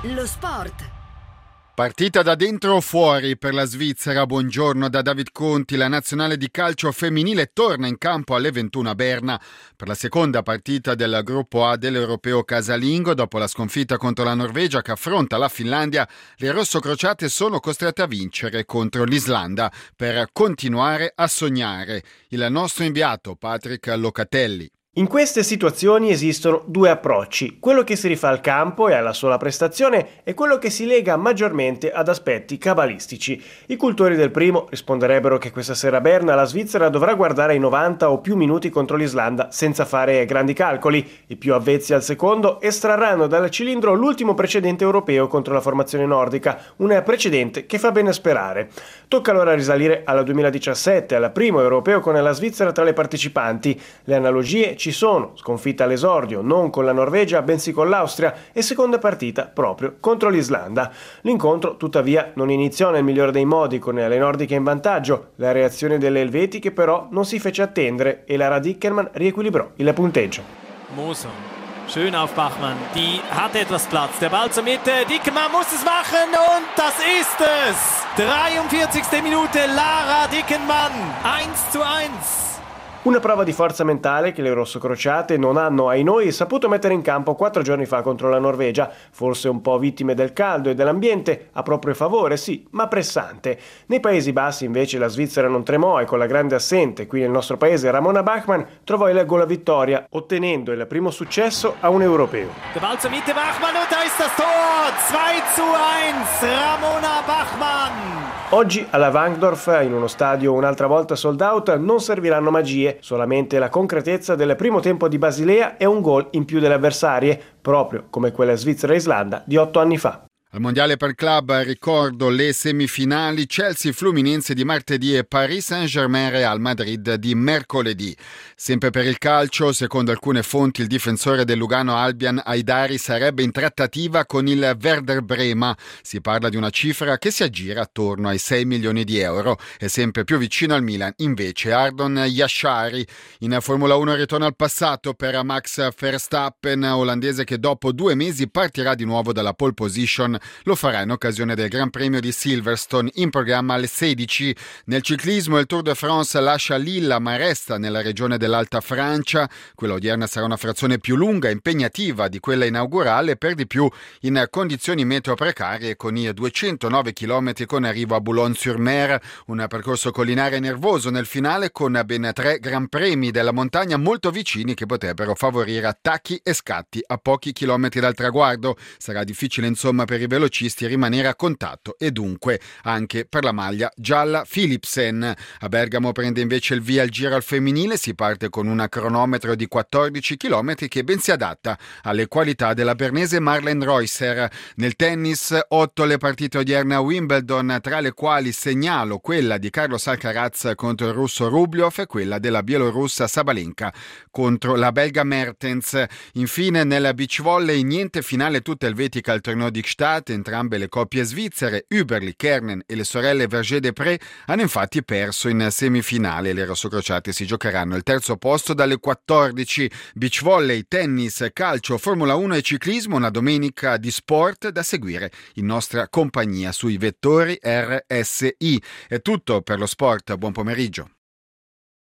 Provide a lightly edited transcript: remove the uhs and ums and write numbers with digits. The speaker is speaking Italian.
Lo sport. Partita da dentro o fuori per la Svizzera. Buongiorno da David Conti. La nazionale di calcio femminile torna in campo alle 21 a Berna per la seconda partita del gruppo A dell'Europeo casalingo. Dopo la sconfitta contro la Norvegia che affronta la Finlandia, le rossocrociate sono costrette a vincere contro l'Islanda per continuare a sognare. Il nostro inviato Patrick Locatelli. In queste situazioni esistono due approcci, quello che si rifà al campo e alla sola prestazione e quello che si lega maggiormente ad aspetti cabalistici. I cultori del primo risponderebbero che questa sera a Berna la Svizzera dovrà guardare i 90 o più minuti contro l'Islanda senza fare grandi calcoli. I più avvezzi al secondo estrarranno dal cilindro l'ultimo precedente europeo contro la formazione nordica, un precedente che fa bene sperare. Tocca allora risalire al 2017, al primo europeo con la Svizzera tra le partecipanti. Le analogie ci sono, sconfitta all'esordio, non con la Norvegia, bensì con l'Austria e seconda partita proprio contro l'Islanda. L'incontro, tuttavia, non iniziò nel migliore dei modi, con le nordiche in vantaggio. La reazione delle elvetiche però non si fece attendere e Lara Dickermann riequilibrò il punteggio. Moser, schön auf Bachmann, die hat etwas Platz, der Ball zur Mitte, Dickermann muss es machen und das ist es! 43. Minute, Lara Dickermann, 1:1. Una prova di forza mentale che le rossocrociate non hanno, ai noi, saputo mettere in campo 4 giorni fa contro la Norvegia, forse un po' vittime del caldo e dell'ambiente, a proprio favore, sì, ma pressante. Nei Paesi Bassi invece la Svizzera non tremò e con la grande assente qui nel nostro paese Ramona Bachmann trovò il gol a vittoria, ottenendo il primo successo a un europeo. Der Ball zur Mitte, Bachmann und da ist das Tor! 2:1, Ramona Bachmann! Oggi alla Wankdorf, in uno stadio un'altra volta sold out, non serviranno magie, solamente la concretezza del primo tempo di Basilea e un gol in più delle avversarie, proprio come quella Svizzera-Islanda di 8 anni fa. Al mondiale per club ricordo le semifinali Chelsea-Fluminense di martedì e Paris Saint-Germain-Real Madrid di mercoledì. Sempre per il calcio, secondo alcune fonti il difensore del Lugano Albian Haidari sarebbe in trattativa con il Werder Brema. Si parla di una cifra che si aggira attorno ai 6 milioni di euro. È sempre più vicino al Milan invece Ardon Yashari. In Formula 1 ritorno al passato per Max Verstappen, olandese che dopo 2 mesi partirà di nuovo dalla pole position. Lo farà in occasione del Gran Premio di Silverstone in programma alle 16. Nel ciclismo il Tour de France lascia Lille ma resta nella regione dell'Alta Francia. Quella odierna sarà una frazione più lunga e impegnativa di quella inaugurale, per di più in condizioni meteo precarie, con i 209 km con arrivo a Boulogne-sur-Mer, un percorso collinare nervoso nel finale con ben 3 Gran Premi della montagna molto vicini che potrebbero favorire attacchi e scatti a pochi chilometri dal traguardo. Sarà difficile insomma per i velocisti rimanere a contatto e dunque anche per la maglia gialla Philipsen. A Bergamo prende invece il via il giro al femminile, si parte con un cronometro di 14 km che ben si adatta alle qualità della bernese Marlen Reusser. Nel tennis 8 le partite odierne a Wimbledon, tra le quali segnalo quella di Carlos Alcaraz contro il russo Rublev e quella della bielorussa Sabalenka contro la belga Mertens. Infine nel beach volley niente finale tutte elvetica al torneo di Gstaad. Entrambe le coppie svizzere, Hüberli, Kernen e le sorelle Verger-Depré, hanno infatti perso in semifinale. Le rossocrociate si giocheranno il terzo posto dalle 14. Beach volley, tennis, calcio, Formula 1 e ciclismo, una domenica di sport da seguire in nostra compagnia sui vettori RSI. È tutto per lo sport, buon pomeriggio.